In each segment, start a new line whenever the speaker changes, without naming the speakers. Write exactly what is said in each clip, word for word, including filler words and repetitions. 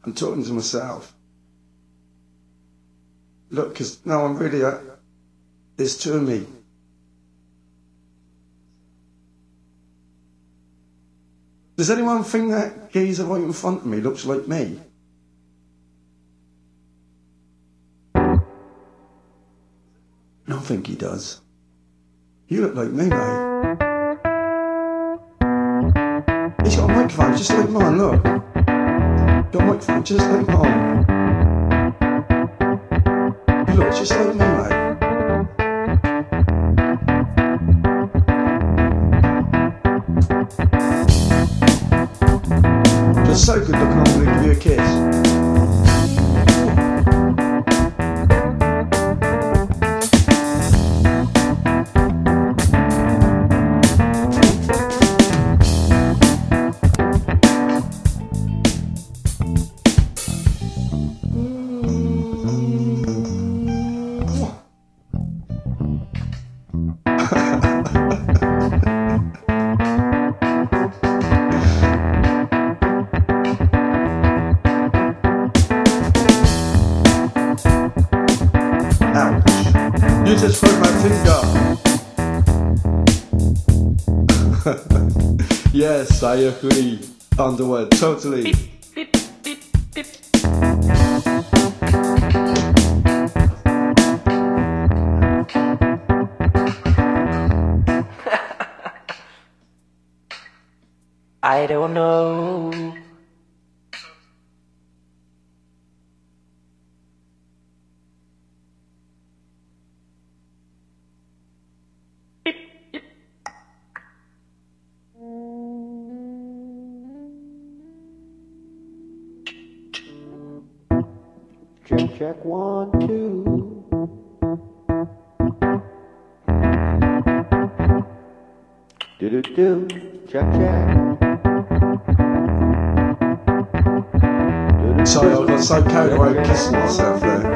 I'm talking to myself. Look, because no, I'm really, uh, there's two of me. Does anyone think that geezer right in front of me looks like me? I don't think he does. You look like me, mate. He's got a microphone just like mine, look. Got a microphone just like mine. You look just like me, mate. You're so good looking, I'm going to give you a kiss. You just hurt my finger. Yes, I agree. Underwear, totally.
Beep, beep, beep, beep. I don't know.
Check, check, one, two. Do, do, do. Check, check. Do, do,
Sorry, I
do.
got so carried away kissing myself there.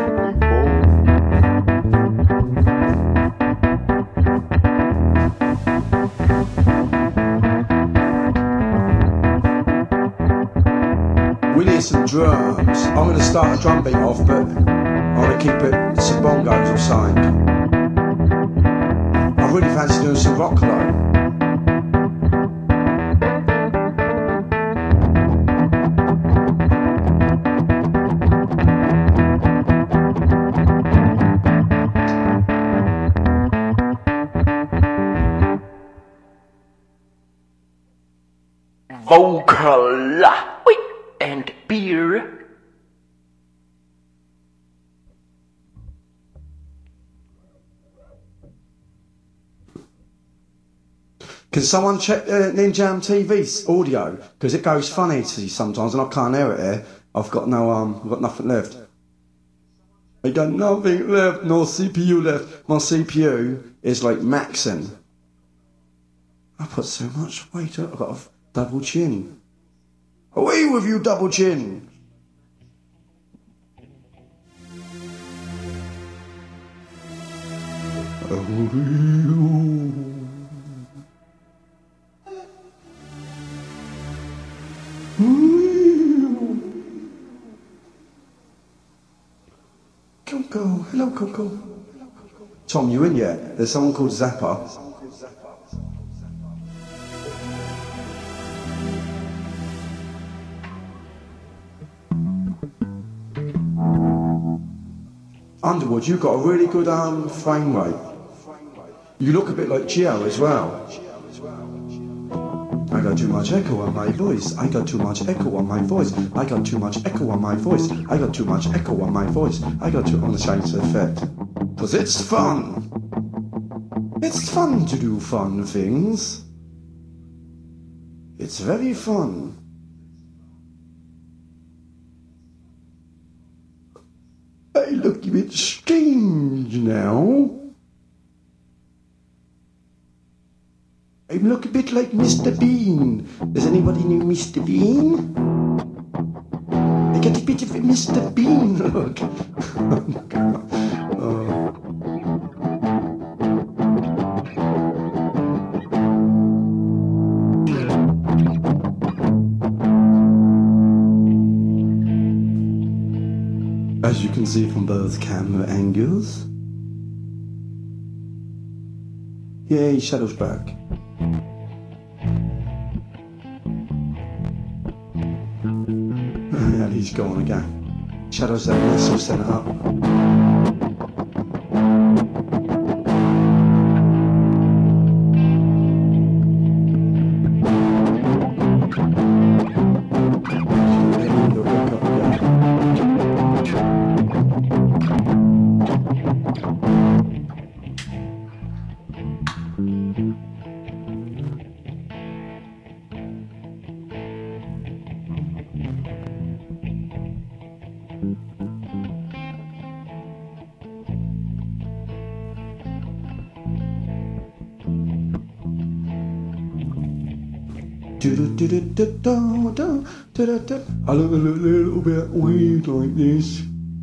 We need some drums. I'm going to start a drum beat off, but I'm going to keep it some bongos or something. I really fancy doing some rock though.
Vocal wait, and beer.
Can someone check uh, Ninjam T V's audio? Because it goes funny to you sometimes and I can't hear it here. I've got no um, I've got nothing left. I got nothing left, no C P U left. My C P U is like maxing. I put so much weight up, I've got a double chin. Away with you, double chin! Coco, hello Coco. Tom, you in yet? There's someone called Zappa. Underwood, you've got a really good um, frame rate. You look a bit like Gio as well. I got too much echo on my voice. I got too much echo on my voice. I got too much echo on my voice. I got too much echo on my voice. I got too on the change the effect. Cause it's fun. It's fun to do fun things. It's very fun. I look a bit strange now. I look a bit like Mister Bean. Does anybody know Mister Bean? I get a bit of a Mister Bean look. Oh, God. Oh. As you can see from both camera angles. Yay, Shadow's back. Yeah, he's gone again. Shadow's there, let's all set it up. I look a little, little bit weird like this.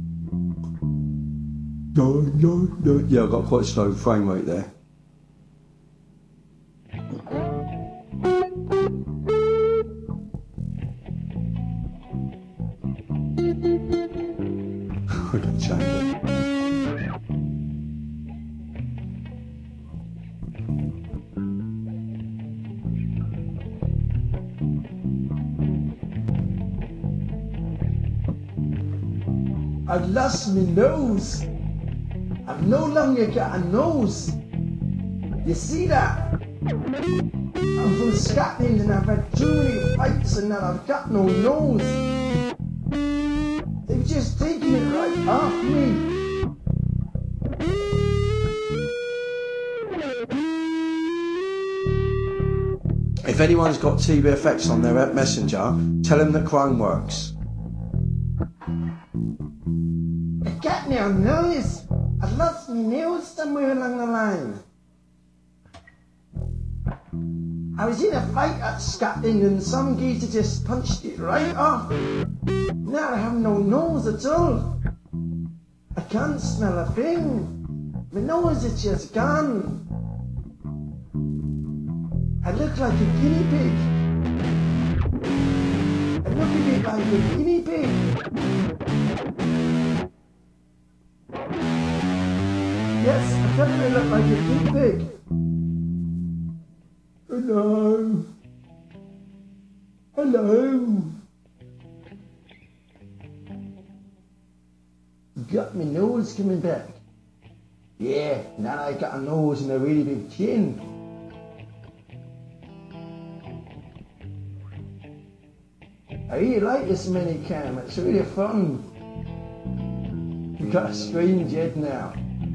No, no, no. Yeah, I've got quite a slow frame rate there. I can change it. I've lost my nose. I've no longer got a nose. You see that? I'm from Scotland and I've had too many fights and now I've got no nose. They've just taken it right off me. If anyone's got T B F X on their messenger, tell them that Chrome works. It got me on nose. I've lost my nose somewhere along the line. I was in a fight at Scotland and some geezer just punched it right off. Now I have no nose at all. I can't smell a thing. My nose is just gone. I look like a guinea pig. I look a bit like a guinea pig. Yes, I definitely look like a guinea pig. Hello. Hello. Got my nose coming back. Yeah, now I got a nose and a really big chin. I really like this mini cam, it's really fun. You've got a strange head now.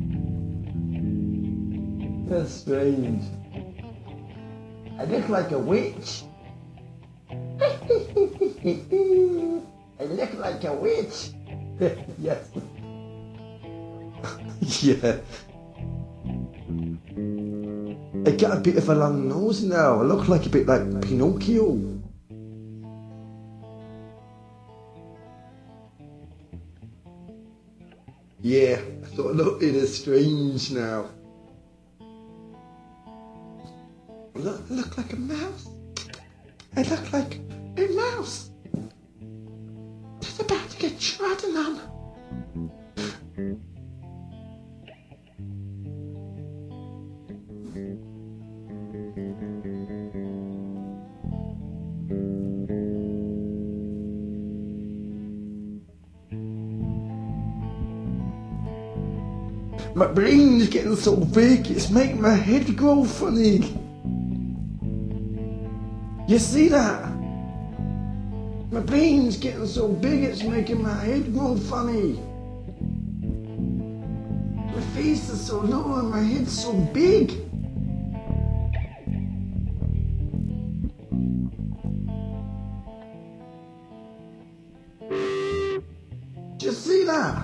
That's strange. I look like a witch. I look like a witch. Yes. Yeah. I got a bit of a long nose now. I look like a bit like Pinocchio. Yeah, I thought I looked it is strange now. I look, I look like a mouse. I look like a mouse that's about to get trodden on. My brain's getting so big, it's making my head grow funny. You see that? My brain's getting so big, it's making my head grow funny. My face is so low and my head's so big. Do you see that?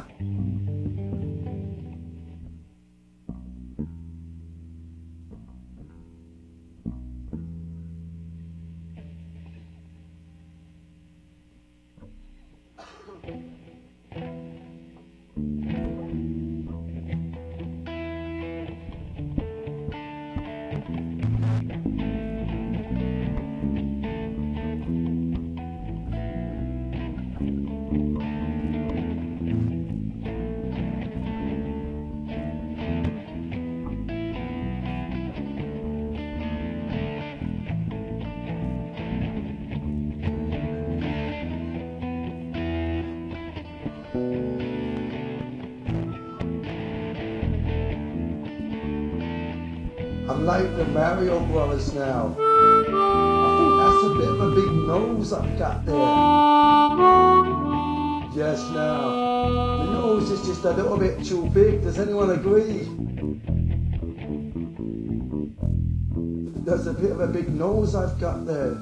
I'm like the Mario Brothers now. I think that's a bit of a big nose I've got there. Yes, now. The nose is just a little bit too big. Does anyone agree? There's a bit of a big nose I've got there.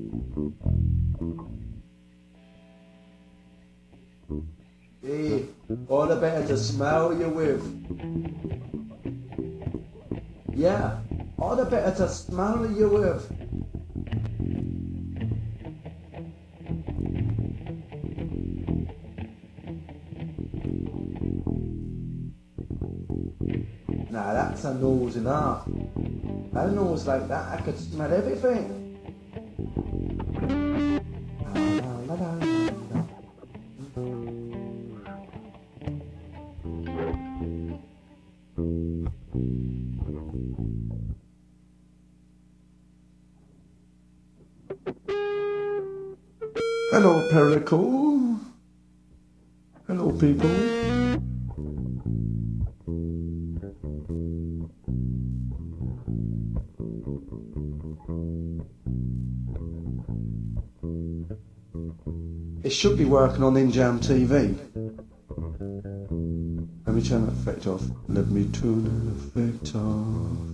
Hey, all the better to smell you with. Yeah, all the better to smell you with. Nah, that's a nose enough. A nose like that, I could smell everything. Hello, Pericle. Hello, people. It should be working on InJam T V. Let me turn that effect off. Let me turn that effect off.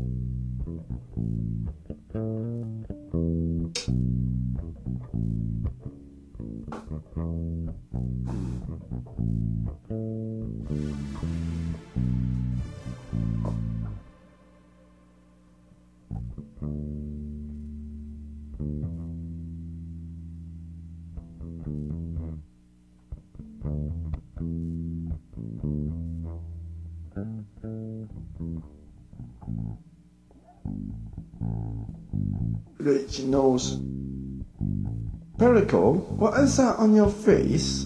Look at your nose. Pericle, what is that on your face?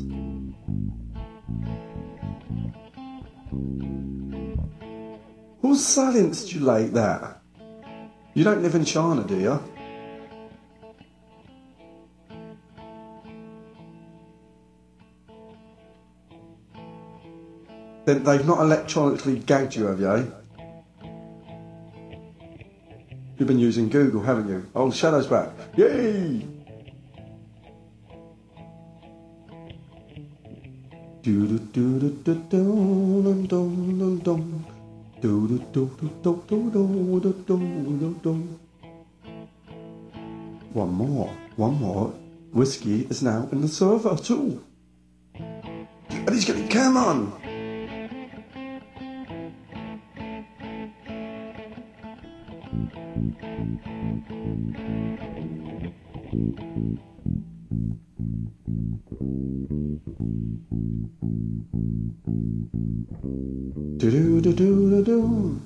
Who silenced you like that? You don't live in China, do you? Then they've not electronically gagged you, have you? You've been using Google, haven't you? Oh, Shadow's back. Yay! Do do do do do do do do do do do do do do do do do. One more, one more. Whiskey is now in the server too. And he's getting come on. Do do do do do do.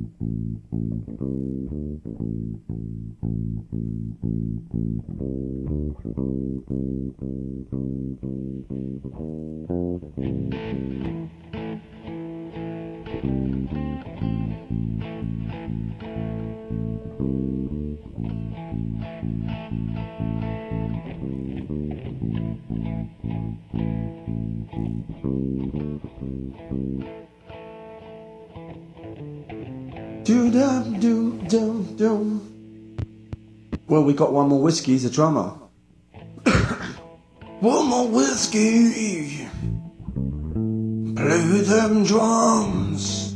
Do da do do do. Well, we got one more whiskey. He's a drummer. One more whiskey. Play them drums.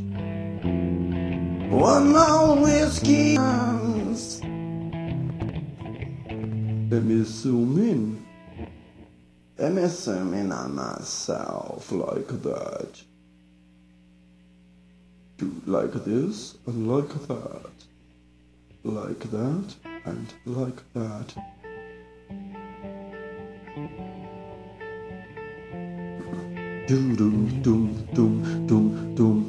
One more whiskey. Let me zoom in. Let me zoom in on myself like that. Do like this and like that. Like that and like that. Do do do do do do.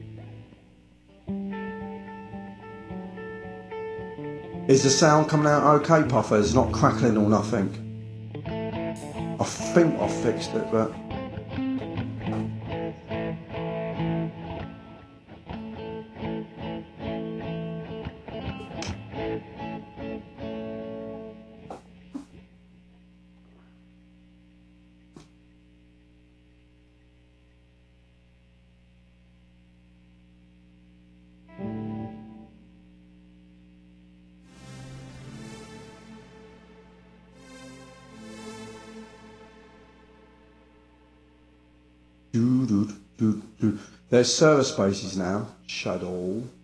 Is the sound coming out okay, Puffer? It's not crackling or nothing. I think I fixed it, but. Do, do, do, do. There's server spaces now. Shuttle.